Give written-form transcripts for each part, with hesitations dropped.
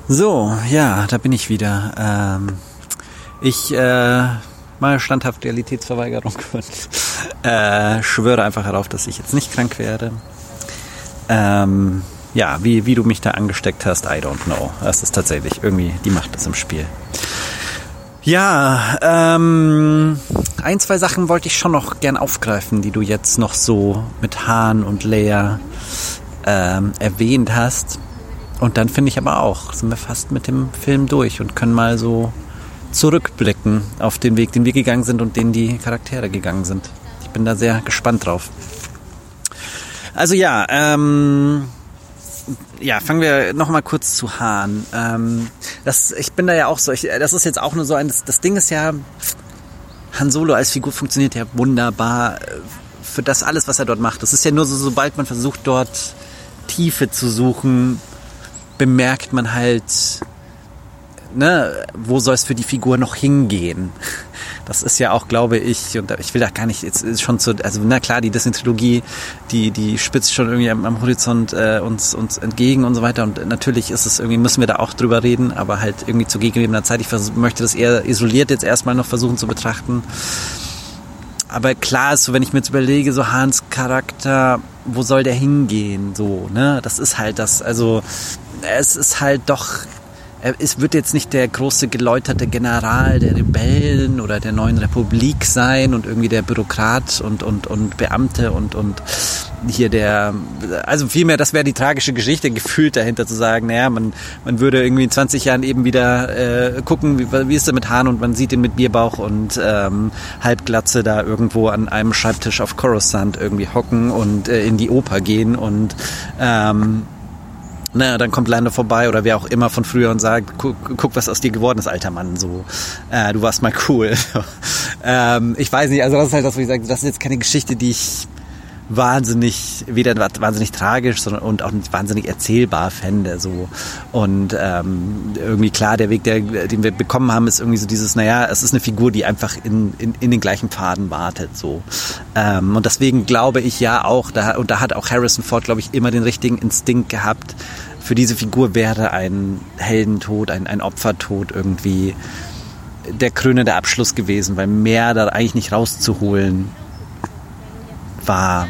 So, ja, da bin ich wieder. Ich mal standhaft Realitätsverweigerung und schwöre einfach darauf, dass ich jetzt nicht krank werde. Ja, wie du mich da angesteckt hast, I don't know. Das ist tatsächlich irgendwie, die Macht ist im Spiel. Ja, ein, zwei Sachen wollte ich schon noch gern aufgreifen, die du jetzt noch so mit Hahn und Lea erwähnt hast. Und dann finde ich aber auch, sind wir fast mit dem Film durch und können mal so zurückblicken auf den Weg, den wir gegangen sind und den die Charaktere gegangen sind. Ich bin da sehr gespannt drauf. Also ja, fangen wir noch mal kurz zu Hahn. Ich bin da ja auch so, das ist jetzt auch nur so das Ding ist ja, Han Solo als Figur funktioniert ja wunderbar für das alles, was er dort macht. Das ist ja nur so, sobald man versucht, dort Tiefe zu suchen, bemerkt man halt, ne, wo soll es für die Figur noch hingehen? Das ist ja auch, glaube ich, und ich will da gar nicht, jetzt ist schon also na klar, die Disney-Trilogie, die spitzt schon irgendwie am Horizont uns entgegen und so weiter, und natürlich ist es irgendwie, müssen wir da auch drüber reden, aber halt irgendwie zu gegebener Zeit. Ich möchte das eher isoliert jetzt erstmal noch versuchen zu betrachten. Aber klar ist so, wenn ich mir jetzt überlege, so Hahns Charakter, wo soll der hingehen? So, ne? Das ist halt das, also es ist halt doch, es wird jetzt nicht der große geläuterte General der Rebellen oder der neuen Republik sein und irgendwie der Bürokrat und Beamte und hier also vielmehr, das wäre die tragische Geschichte gefühlt dahinter, zu sagen, naja, man würde irgendwie in 20 Jahren eben wieder gucken, wie ist er mit Hahn, und man sieht ihn mit Bierbauch und Halbglatze da irgendwo an einem Schreibtisch auf Coruscant irgendwie hocken und in die Oper gehen und dann kommt Lando vorbei oder wer auch immer von früher und sagt, guck, was aus dir geworden ist, alter Mann, so, du warst mal cool. Ich weiß nicht, also das ist halt das, was ich sage, das ist jetzt keine Geschichte, die ich weder wahnsinnig tragisch, sondern und auch nicht wahnsinnig erzählbar fände, so. Und irgendwie klar, der Weg, den wir bekommen haben, ist irgendwie so dieses, naja, es ist eine Figur, die einfach in den gleichen Pfaden wartet, so. Und deswegen glaube ich ja auch, da hat auch Harrison Ford, glaube ich, immer den richtigen Instinkt gehabt. Für diese Figur wäre ein Heldentod, ein Opfertod irgendwie der krönende Abschluss gewesen, weil mehr da eigentlich nicht rauszuholen war.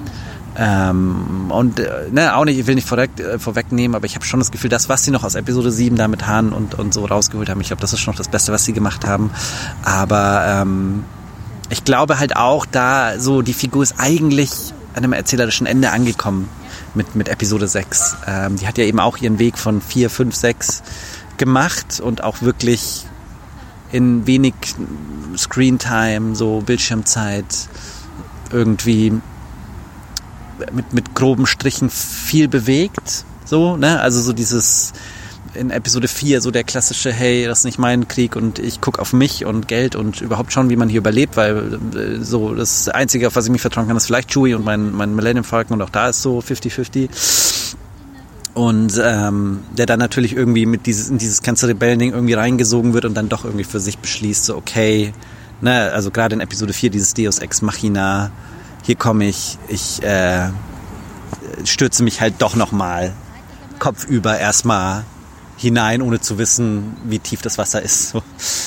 Auch nicht, ich will nicht vorwegnehmen, aber ich habe schon das Gefühl, das, was sie noch aus Episode 7 da mit Hahn und so rausgeholt haben, ich glaube, das ist schon noch das Beste, was sie gemacht haben. Aber ich glaube halt auch, da so die Figur ist eigentlich an einem erzählerischen Ende angekommen mit Episode 6. Die hat ja eben auch ihren Weg von 4, 5, 6 gemacht und auch wirklich in wenig Screentime, so Bildschirmzeit, irgendwie mit groben Strichen viel bewegt, so, ne, also so dieses in Episode 4 so der klassische, hey, das ist nicht mein Krieg und ich gucke auf mich und Geld und überhaupt schauen, wie man hier überlebt, weil so das Einzige, auf was ich mich vertrauen kann, ist vielleicht Chewie und mein Millennium Falcon, und auch da ist so 50-50. Und der dann natürlich irgendwie in dieses ganze Rebellen-Ding irgendwie reingesogen wird und dann doch irgendwie für sich beschließt, so okay, ne, also gerade in Episode 4 dieses Deus Ex Machina, hier komme ich stürze mich halt doch nochmal kopfüber erstmal hinein, ohne zu wissen, wie tief das Wasser ist. So.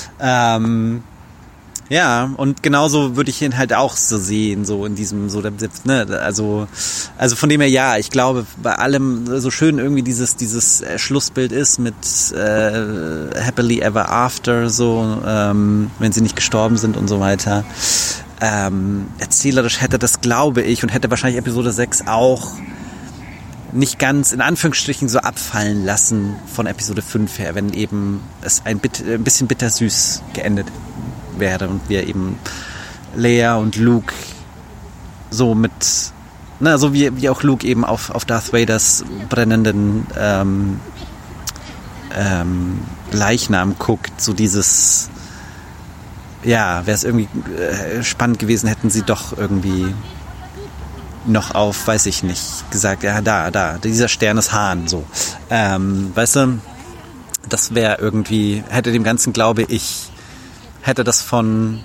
Ja, und genauso würde ich ihn halt auch so sehen, so in diesem, so, ne, also von dem her, ja, ich glaube, bei allem, so schön irgendwie dieses Schlussbild ist mit Happily Ever After, so, wenn sie nicht gestorben sind und so weiter. Erzählerisch hätte das, glaube ich, und hätte wahrscheinlich Episode 6 auch nicht ganz, in Anführungsstrichen, so abfallen lassen von Episode 5 her, wenn eben es ein bisschen bittersüß geendet wäre und wir eben Leia und Luke so mit, so wie auch Luke eben auf Darth Vaders brennenden Leichnam guckt, so dieses, ja, wäre es irgendwie spannend gewesen, hätten sie doch irgendwie noch auf, weiß ich nicht, gesagt, ja, da, dieser Stern ist Hahn, so. Weißt du, das wäre irgendwie, hätte dem Ganzen, glaube ich, hätte das von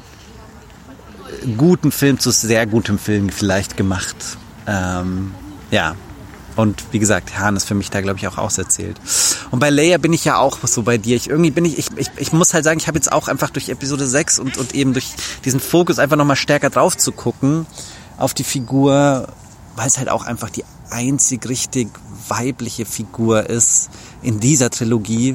gutem Film zu sehr gutem Film vielleicht gemacht. Ja. Und wie gesagt, Han ist für mich da, glaube ich, auch auserzählt. Und bei Leia bin ich ja auch so bei dir. Ich muss halt sagen, ich habe jetzt auch einfach durch Episode 6 und eben durch diesen Fokus einfach nochmal stärker drauf zu gucken auf die Figur, weil es halt auch einfach die einzig richtig weibliche Figur ist in dieser Trilogie.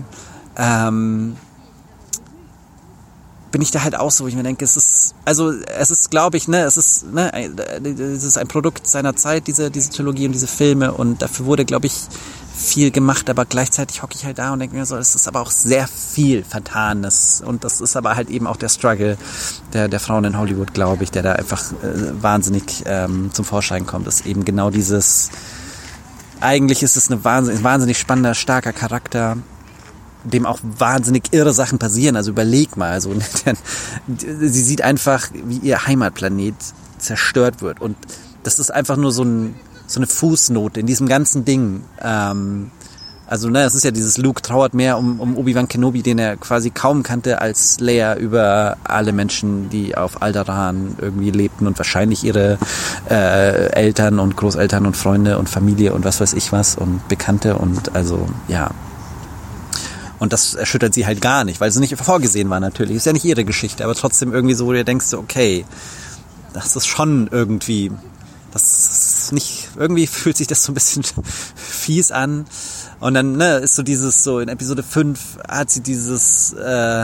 Bin ich da halt auch so, wo ich mir denke, es ist, glaube ich, es ist ein Produkt seiner Zeit, diese Trilogie und diese Filme, und dafür wurde, glaube ich, viel gemacht, aber gleichzeitig hocke ich halt da und denke mir so, es ist aber auch sehr viel Vertanes, und das ist aber halt eben auch der Struggle der Frauen in Hollywood, glaube ich, der da einfach wahnsinnig zum Vorschein kommt, ist eben genau dieses, eigentlich ist es ein wahnsinnig spannender, starker Charakter, dem auch wahnsinnig irre Sachen passieren. Also überleg mal, also sie sieht einfach, wie ihr Heimatplanet zerstört wird, und das ist einfach nur so eine Fußnote in diesem ganzen Ding. Es ist ja dieses, Luke trauert mehr um Obi-Wan Kenobi, den er quasi kaum kannte, als Leia über alle Menschen, die auf Alderaan irgendwie lebten und wahrscheinlich ihre Eltern und Großeltern und Freunde und Familie und was weiß ich was und Bekannte, und also, ja. Und das erschüttert sie halt gar nicht, weil sie nicht vorgesehen war natürlich. Ist ja nicht ihre Geschichte, aber trotzdem irgendwie so, wo du denkst, okay, das ist schon irgendwie, das ist nicht, irgendwie fühlt sich das so ein bisschen fies an. Und dann ist so dieses, so in Episode 5 hat sie dieses,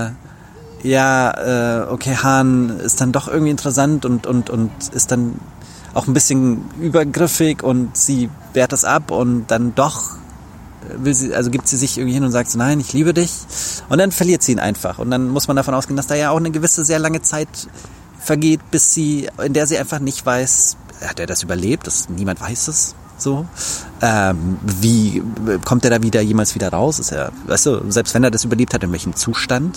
okay, Han ist dann doch irgendwie interessant und ist dann auch ein bisschen übergriffig, und sie wehrt das ab, und dann doch gibt sie sich irgendwie hin und sagt so, nein, ich liebe dich, und dann verliert sie ihn einfach, und dann muss man davon ausgehen, dass da ja auch eine gewisse, sehr lange Zeit vergeht, in der sie einfach nicht weiß, hat er das überlebt, niemand weiß es so, wie kommt er da jemals wieder raus, ist er, weißt du, selbst wenn er das überlebt hat, in welchem Zustand,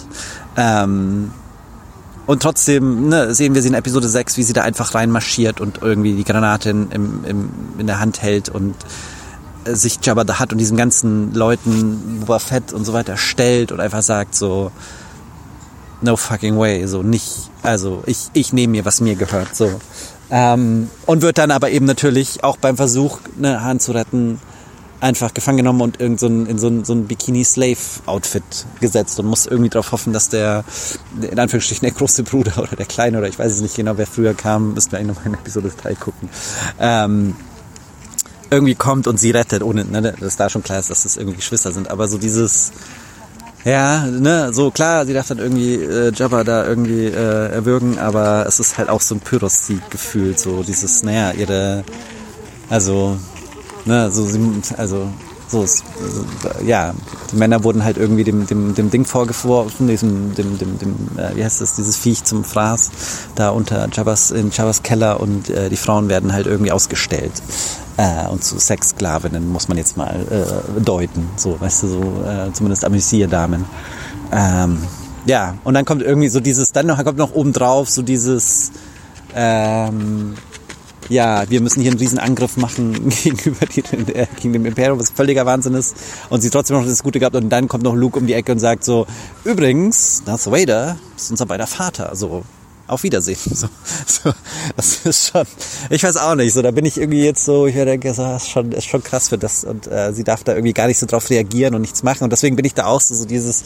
und trotzdem sehen wir sie in Episode 6, wie sie da einfach reinmarschiert und irgendwie die Granate in der Hand hält und sich Jabba da hat und diesen ganzen Leuten, Boba Fett und so weiter, stellt und einfach sagt so, no fucking way, so nicht, also ich nehme mir, was mir gehört, so. Und wird dann aber eben natürlich auch beim Versuch, Han zu retten, einfach gefangen genommen und in so ein Bikini-Slave-Outfit gesetzt und muss irgendwie darauf hoffen, dass der, in Anführungsstrichen, der große Bruder oder der Kleine, oder ich weiß es nicht genau, wer früher kam, müssten wir eigentlich noch mal in Episode 3 gucken, irgendwie kommt und sie rettet, ohne, dass da schon klar ist, dass das irgendwie Geschwister sind, aber so dieses, so klar, sie darf dann irgendwie Jabba da irgendwie erwürgen, aber es ist halt auch so ein Pyrrhus-Sieg gefühlt, so dieses, die Männer wurden halt irgendwie dem Ding vorgeworfen, wie heißt das, dieses Viech zum Fraß, da in Jabbas Keller, und die Frauen werden halt irgendwie ausgestellt. Und zu Sexsklavinnen muss man jetzt mal deuten, so, weißt du, so zumindest Amüsierdamen. Und dann kommt irgendwie so dieses, kommt noch obendrauf so dieses, wir müssen hier einen riesen Angriff machen gegen dem Imperium, was völliger Wahnsinn ist, und sie trotzdem noch das Gute gehabt, und dann kommt noch Luke um die Ecke und sagt so, übrigens, Darth Vader ist unser beider Vater, so, auf Wiedersehen. So, das ist schon, ich weiß auch nicht, so, da bin ich irgendwie jetzt so, ich denke, das ist schon krass für das, und sie darf da irgendwie gar nicht so drauf reagieren und nichts machen, und deswegen bin ich da auch so dieses,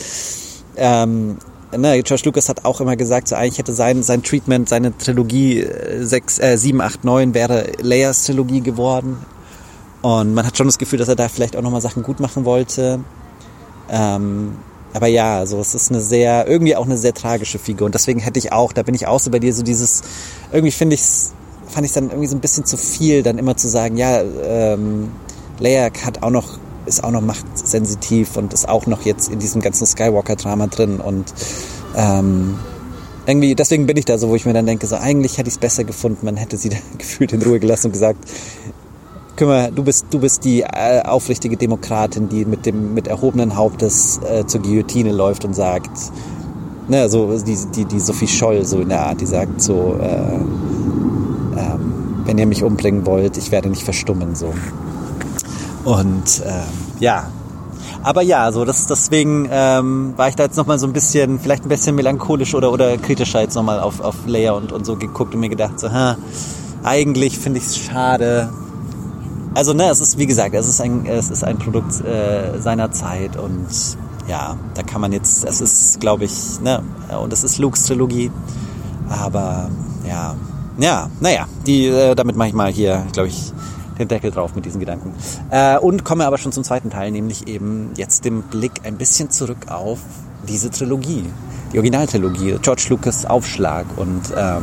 George Lucas hat auch immer gesagt, so eigentlich hätte sein Treatment, seine Trilogie 7, 8, 9 wäre Leias Trilogie geworden, und man hat schon das Gefühl, dass er da vielleicht auch nochmal Sachen gut machen wollte, aber ja, so, es ist irgendwie auch eine sehr tragische Figur, und deswegen da bin ich auch so bei dir, so dieses, irgendwie fand ich es dann irgendwie so ein bisschen zu viel, dann immer zu sagen, Leia ist auch noch machtsensitiv und ist auch noch jetzt in diesem ganzen Skywalker-Drama drin, und irgendwie, deswegen bin ich da so, wo ich mir dann denke, so, eigentlich hätte ich es besser gefunden, man hätte sie da gefühlt in Ruhe gelassen und gesagt, du bist die aufrichtige Demokratin, die mit erhobenen Hauptes zur Guillotine läuft und sagt, so die Sophie Scholl, so in der Art, die sagt so, wenn ihr mich umbringen wollt, ich werde nicht verstummen, so. Und aber ja, so deswegen war ich da jetzt nochmal so vielleicht ein bisschen melancholisch oder kritischer jetzt nochmal auf Leia und so geguckt und mir gedacht, so, eigentlich finde ich es schade, also ne, es ist, wie gesagt, es ist ein Produkt seiner Zeit und ja, da kann man jetzt, es ist, glaube ich, ne, und es ist Lukes Trilogie, aber ja, naja, damit mache ich mal hier, glaube ich, den Deckel drauf mit diesen Gedanken. Und komme aber schon zum zweiten Teil, nämlich eben jetzt den Blick ein bisschen zurück auf diese Trilogie, die Originaltrilogie, George Lucas Aufschlag und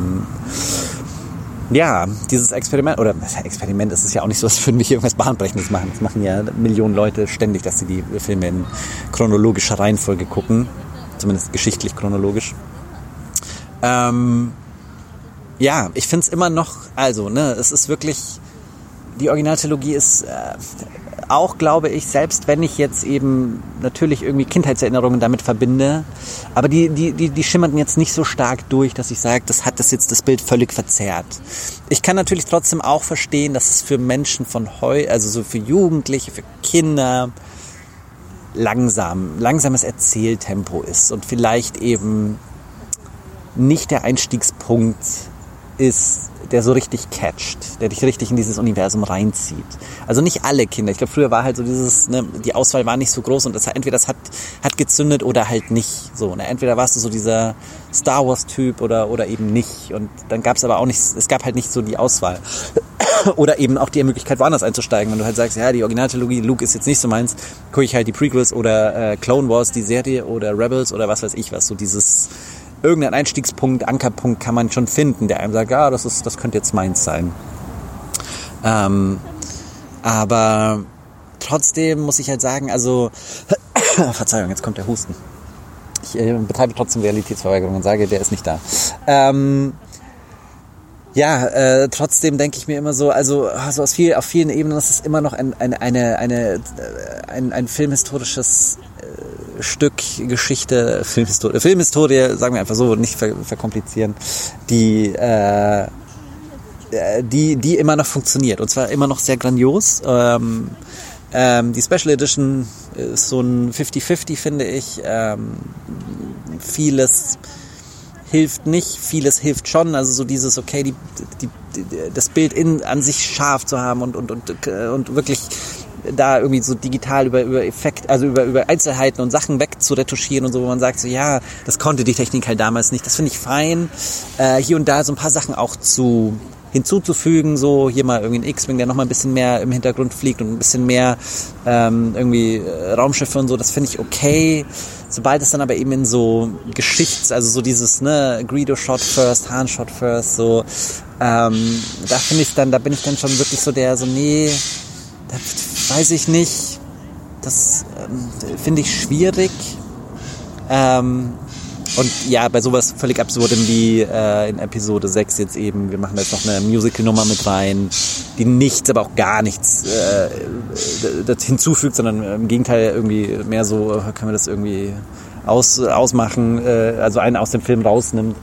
ja, dieses Experiment ist es ja auch nicht so, als würden wir hier irgendwas Bahnbrechendes machen. Das machen ja Millionen Leute ständig, dass sie die Filme in chronologischer Reihenfolge gucken, zumindest geschichtlich chronologisch. Ja, ich finde es immer noch, also, ne, es ist wirklich, die Originaltrilogie ist auch, glaube ich, selbst wenn ich jetzt eben natürlich irgendwie Kindheitserinnerungen damit verbinde, aber die schimmerten jetzt nicht so stark durch, dass ich sage, das hat das Bild völlig verzerrt. Ich kann natürlich trotzdem auch verstehen, dass es für Menschen von heute, also so für Jugendliche, für Kinder, langsames Erzähltempo ist und vielleicht eben nicht der Einstiegspunkt ist, der so richtig catcht, der dich richtig in dieses Universum reinzieht. Also nicht alle Kinder. Ich glaube, früher war halt so dieses, ne, die Auswahl war nicht so groß und entweder das hat gezündet oder halt nicht. So, ne? Entweder warst du so dieser Star Wars Typ oder eben nicht. Und dann gab es aber auch nicht, es gab halt nicht so die Auswahl. Oder eben auch die Möglichkeit, woanders einzusteigen. Wenn du halt sagst, ja, die Originaltrilogie, Luke ist jetzt nicht so meins, gucke ich halt die Prequels oder Clone Wars, die Serie oder Rebels oder was weiß ich was. So dieses irgendein Einstiegspunkt, Ankerpunkt kann man schon finden, der einem sagt, ja, das könnte jetzt meins sein. Aber trotzdem muss ich halt sagen, also Verzeihung, jetzt kommt der Husten. Ich betreibe trotzdem Realitätsverweigerung und sage, der ist nicht da. Trotzdem denke ich mir immer so, also auf vielen Ebenen ist es immer noch ein filmhistorisches Stück Geschichte, Filmhistorie, sagen wir einfach so, nicht verkomplizieren, die immer noch funktioniert und zwar immer noch sehr grandios. Die Special Edition ist so ein 50-50, finde ich. Vieles hilft nicht, vieles hilft schon. Also so dieses, okay, das Bild an sich scharf zu haben und wirklich da irgendwie so digital über Effekt, also über Einzelheiten und Sachen wegzuretuschieren und so, wo man sagt so, ja, das konnte die Technik halt damals nicht. Das finde ich fein. Hier und da so ein paar Sachen auch hinzuzufügen, so hier mal irgendwie ein X-Wing, der noch mal ein bisschen mehr im Hintergrund fliegt und ein bisschen mehr irgendwie Raumschiffe und so, das finde ich okay. Sobald es dann aber eben in so also so dieses, ne, Greedo Shot first, Han Shot first, so, da bin ich dann schon wirklich so nee, das weiß ich nicht, das finde ich schwierig. Und ja, bei sowas völlig Absurdem wie in Episode 6 jetzt eben, wir machen da jetzt noch eine Musical-Nummer mit rein, die nichts, aber auch gar nichts hinzufügt, sondern im Gegenteil irgendwie mehr so, können wir das irgendwie ausmachen, also einen aus dem Film rausnimmt.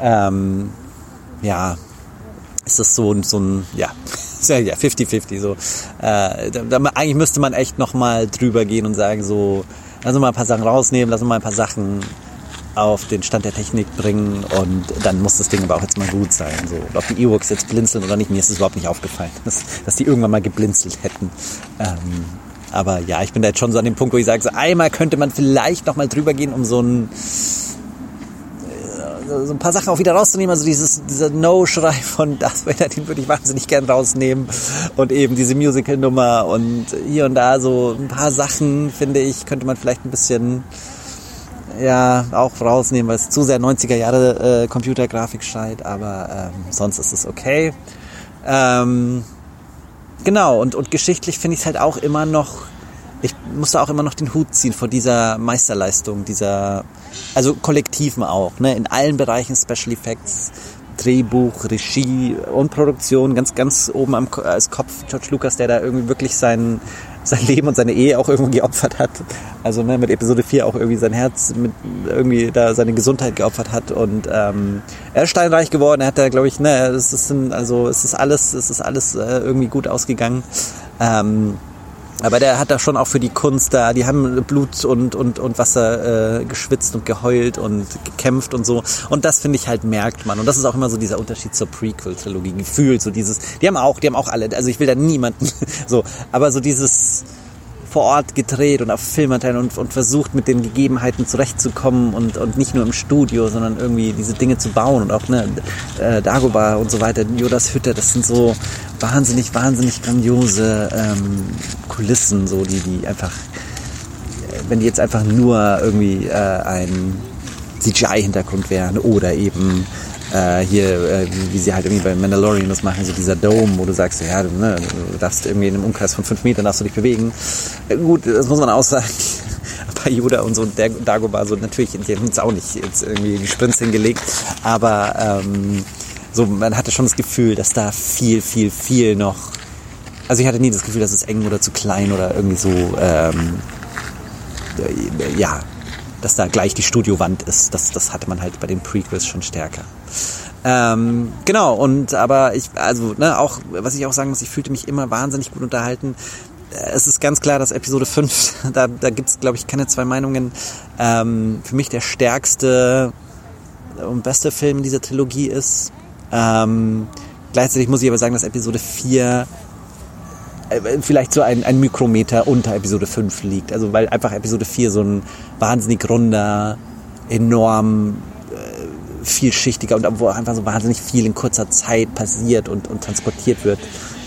Ist das so ein, ja, 50-50 so. Eigentlich müsste man echt nochmal drüber gehen und sagen so, lass uns mal ein paar Sachen rausnehmen, lass uns mal ein paar Sachen auf den Stand der Technik bringen und dann muss das Ding aber auch jetzt mal gut sein. So. Und ob die Ewoks jetzt blinzeln oder nicht, mir ist es überhaupt nicht aufgefallen, dass die irgendwann mal geblinzelt hätten. Aber ja, ich bin da jetzt schon so an dem Punkt, wo ich sage, so einmal könnte man vielleicht noch mal drüber gehen, um so ein paar Sachen auch wieder rauszunehmen. Also dieser No-Schrei von Darth Vader, den würde ich wahnsinnig gern rausnehmen. Und eben diese Musical-Nummer und hier und da so ein paar Sachen, finde ich, könnte man vielleicht ein bisschen auch rausnehmen, weil es zu sehr 90er Jahre Computergrafik schreit, aber sonst ist es okay. Genau, und geschichtlich finde ich es halt auch immer noch, ich muss da auch immer noch den Hut ziehen vor dieser Meisterleistung, also Kollektiven auch, ne, in allen Bereichen, Special Effects, Drehbuch, Regie und Produktion, ganz, ganz oben als Kopf George Lucas, der da irgendwie wirklich sein Leben und seine Ehe auch irgendwie geopfert hat. Also ne, mit Episode 4 auch irgendwie sein Herz, mit irgendwie da seine Gesundheit geopfert hat und er ist steinreich geworden. Er hat da, glaube ich, es ist alles irgendwie gut ausgegangen. Aber der hat da schon auch für die Kunst da, die haben Blut und Wasser geschwitzt und geheult und gekämpft und so. Und das, finde ich, halt merkt man. Und das ist auch immer so dieser Unterschied zur Prequel-Trilogie. Gefühlt so dieses, die haben auch alle, also ich will da niemanden so, aber so dieses vor Ort gedreht und auf Filmanteilen und versucht mit den Gegebenheiten zurechtzukommen und nicht nur im Studio, sondern irgendwie diese Dinge zu bauen und auch Dagobah und so weiter, Yodas Hütte, das sind so wahnsinnig grandiose Kulissen, so die einfach, wenn die jetzt einfach nur irgendwie ein CGI-Hintergrund wären oder eben wie sie halt irgendwie bei Mandalorian das machen, so dieser Dome, wo du sagst, ja, du darfst irgendwie in einem Umkreis von 5 Metern darfst du dich bewegen. Gut, das muss man auch sagen. Bei Yoda und so Dagobah, so natürlich, die haben uns auch nicht jetzt irgendwie die Sprints hingelegt, aber so, man hatte schon das Gefühl, dass da viel noch, also ich hatte nie das Gefühl, dass es eng oder zu klein oder irgendwie so, dass da gleich die Studiowand ist. Das hatte man halt bei den Prequels schon stärker. Genau, und aber auch, was ich auch sagen muss, ich fühlte mich immer wahnsinnig gut unterhalten. Es ist ganz klar, dass Episode 5, da gibt's, glaube ich, keine zwei Meinungen, für mich der stärkste und beste Film dieser Trilogie ist. Gleichzeitig muss ich aber sagen, dass Episode 4 vielleicht so ein Mikrometer unter Episode 5 liegt. Also weil einfach Episode 4 so ein wahnsinnig runder, enorm vielschichtiger und wo einfach so wahnsinnig viel in kurzer Zeit passiert und transportiert wird.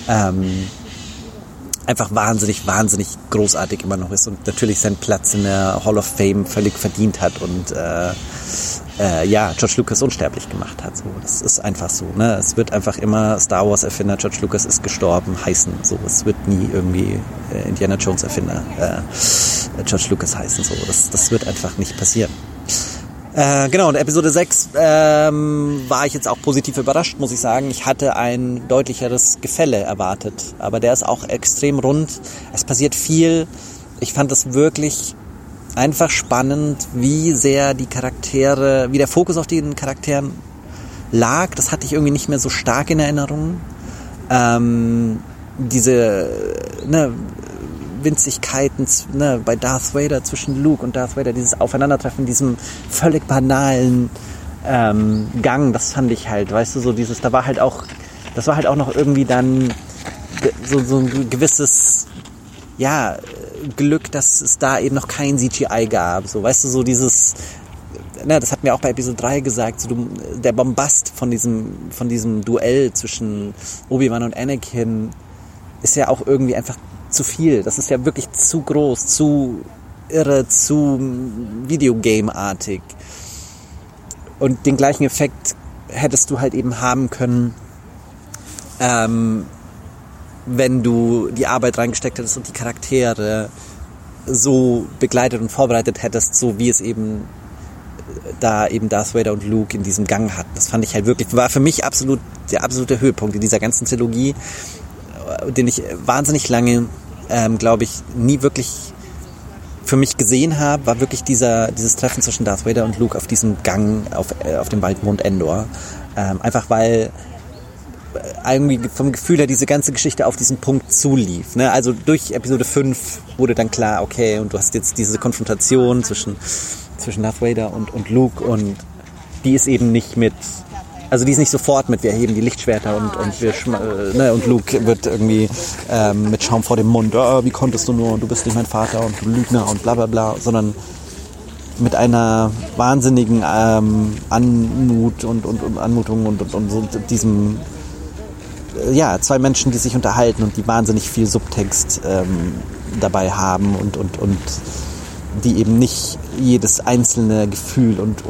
Einfach wahnsinnig großartig immer noch ist und natürlich seinen Platz in der Hall of Fame völlig verdient hat und George Lucas unsterblich gemacht hat. So, das ist einfach so. Ne? Es wird einfach immer Star Wars Erfinder George Lucas ist gestorben heißen. So, es wird nie irgendwie Indiana Jones Erfinder George Lucas heißen. So, das wird einfach nicht passieren. Genau, und Episode 6 war ich jetzt auch positiv überrascht, muss ich sagen. Ich hatte ein deutlicheres Gefälle erwartet, aber der ist auch extrem rund. Es passiert viel. Ich fand es wirklich einfach spannend, wie sehr wie der Fokus auf den Charakteren lag. Das hatte ich irgendwie nicht mehr so stark in Erinnerung. Diese Winzigkeiten bei Darth Vader, zwischen Luke und Darth Vader, dieses Aufeinandertreffen, diesem völlig banalen Gang, das fand ich halt, weißt du, so dieses, das war halt auch noch irgendwie dann so ein gewisses, Glück, dass es da eben noch kein CGI gab, so, weißt du, so dieses, das hatten wir auch bei Episode 3 gesagt, so der Bombast von diesem Duell zwischen Obi-Wan und Anakin ist ja auch irgendwie einfach zu viel. Das ist ja wirklich zu groß, zu irre, zu Videogame-artig. Und den gleichen Effekt hättest du halt eben haben können, wenn du die Arbeit reingesteckt hättest und die Charaktere so begleitet und vorbereitet hättest, so wie es eben da eben Darth Vader und Luke in diesem Gang hatten. Das fand ich halt wirklich, war für mich der absolute Höhepunkt in dieser ganzen Trilogie, den ich wahnsinnig lange, glaube ich, nie wirklich für mich gesehen habe, war wirklich dieses Treffen zwischen Darth Vader und Luke auf diesem Gang auf dem Waldmond Endor. Einfach weil irgendwie vom Gefühl her diese ganze Geschichte auf diesen Punkt zulief. Ne? Also durch Episode 5 wurde dann klar, okay, und du hast jetzt diese Konfrontation zwischen Darth Vader und Luke und die ist eben nicht die ist nicht sofort mit, wir erheben die Lichtschwerter und Luke wird irgendwie mit Schaum vor dem Mund, wie konntest du nur, du bist nicht mein Vater und du Lügner und bla bla bla, sondern mit einer wahnsinnigen Anmutung und so diesem, zwei Menschen, die sich unterhalten und die wahnsinnig viel Subtext dabei haben und die eben nicht jedes einzelne Gefühl und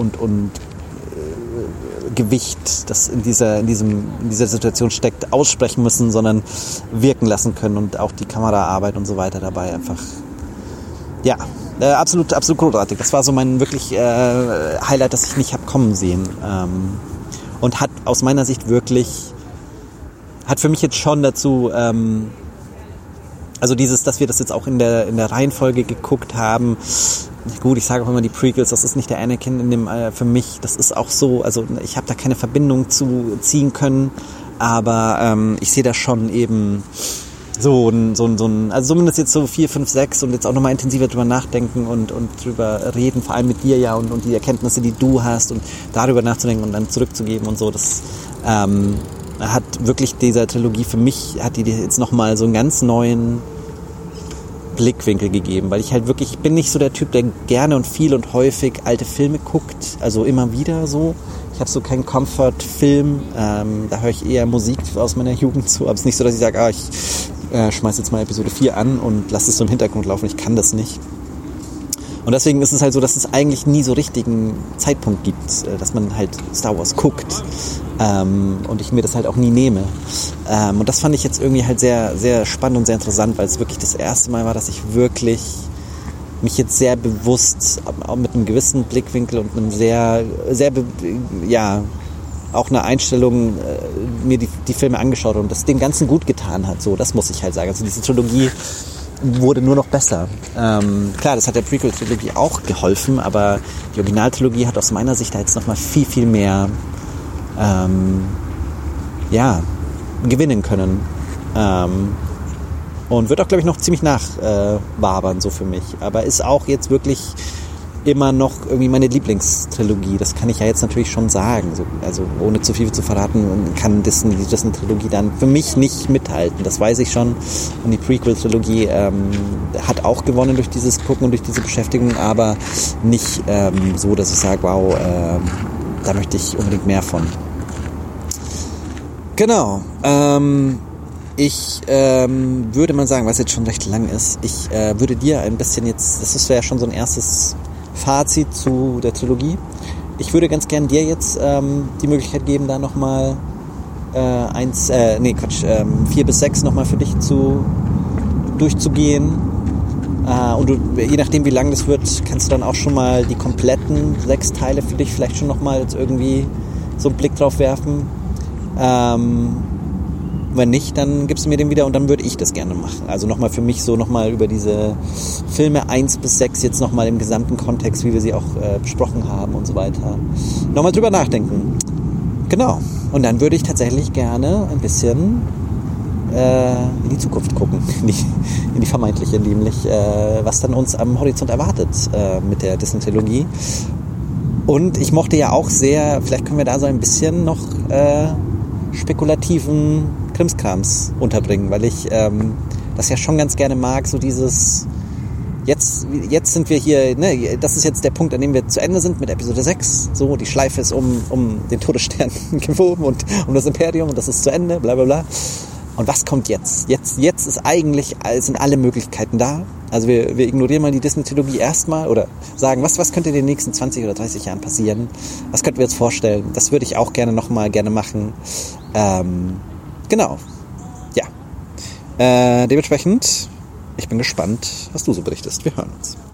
Gewicht, das in dieser Situation steckt, aussprechen müssen, sondern wirken lassen können und auch die Kameraarbeit und so weiter dabei einfach, absolut großartig. Das war so mein wirklich Highlight, das ich nicht habe kommen sehen, und hat aus meiner Sicht wirklich, hat für mich jetzt schon dazu, also dass wir das jetzt auch in der Reihenfolge geguckt haben. Gut, ich sage auch immer die Prequels, das ist nicht der Anakin für mich, das ist auch so, also ich habe da keine Verbindung zu ziehen können, aber ich sehe da schon eben also zumindest jetzt so 4, 5, 6 und jetzt auch nochmal intensiver drüber nachdenken und drüber reden, vor allem mit dir ja und die Erkenntnisse, die du hast und darüber nachzudenken und dann zurückzugeben und so, das hat wirklich dieser Trilogie für mich, hat die jetzt nochmal so einen ganz neuen Blickwinkel gegeben, weil ich halt wirklich, ich bin nicht so der Typ, der gerne und viel und häufig alte Filme guckt, also immer wieder so. Ich habe so keinen Comfort-Film, da höre ich eher Musik aus meiner Jugend zu, aber es ist nicht so, dass ich sage, ich schmeiß jetzt mal Episode 4 an und lasse es so im Hintergrund laufen, ich kann das nicht. Und deswegen ist es halt so, dass es eigentlich nie so richtigen Zeitpunkt gibt, dass man halt Star Wars guckt und ich mir das halt auch nie nehme. Und das fand ich jetzt irgendwie halt sehr, sehr spannend und sehr interessant, weil es wirklich das erste Mal war, dass ich wirklich mich jetzt sehr bewusst, auch mit einem gewissen Blickwinkel und einem sehr, sehr, auch eine Einstellung mir die Filme angeschaut habe und das dem Ganzen gut getan hat. So, das muss ich halt sagen. Also diese Trilogie wurde nur noch besser. Klar, das hat der Prequel-Trilogie auch geholfen, aber die Originaltrilogie hat aus meiner Sicht da jetzt nochmal viel, viel mehr gewinnen können. Und wird auch, glaube ich, noch ziemlich nachwabern, so für mich. Aber ist auch jetzt wirklich immer noch irgendwie meine Lieblingstrilogie. Das kann ich ja jetzt natürlich schon sagen. So, also ohne zu viel zu verraten, kann die Disney-Trilogie dann für mich nicht mithalten. Das weiß ich schon. Und die Prequel-Trilogie hat auch gewonnen durch dieses Gucken und durch diese Beschäftigung, aber nicht so, dass ich sage, wow, da möchte ich unbedingt mehr von. Genau. Ich würde mal sagen, was jetzt schon recht lang ist, ich würde dir ein bisschen jetzt, das ist ja schon so ein erstes Fazit zu der Trilogie. Ich würde ganz gern dir jetzt die Möglichkeit geben, da nochmal 4 bis 6 nochmal für dich durchzugehen. Und je nachdem, wie lang das wird, kannst du dann auch schon mal die kompletten 6 Teile für dich vielleicht schon nochmal jetzt irgendwie so einen Blick drauf werfen. Wenn nicht, dann gibst du mir den wieder und dann würde ich das gerne machen. Also nochmal für mich so nochmal über diese Filme 1 bis 6 jetzt nochmal im gesamten Kontext, wie wir sie auch besprochen haben und so weiter, nochmal drüber nachdenken. Genau. Und dann würde ich tatsächlich gerne ein bisschen in die Zukunft gucken, in die vermeintliche, nämlich was dann uns am Horizont erwartet mit der Disney-Trilogie. Und ich mochte ja auch sehr, vielleicht können wir da so ein bisschen noch spekulativen Krimskrams unterbringen, weil ich das ja schon ganz gerne mag, so dieses jetzt sind wir hier, ne, das ist jetzt der Punkt, an dem wir zu Ende sind mit Episode 6, so, die Schleife ist um den Todesstern gewoben und um das Imperium und das ist zu Ende, bla bla bla. Und was kommt jetzt? Jetzt ist eigentlich, sind alle Möglichkeiten da. Also wir ignorieren mal die Disney-Trilogie erstmal oder sagen, was könnte in den nächsten 20 oder 30 Jahren passieren? Was könnten wir jetzt vorstellen? Das würde ich auch gerne machen. Genau. Ja. Dementsprechend, ich bin gespannt, was du so berichtest. Wir hören uns.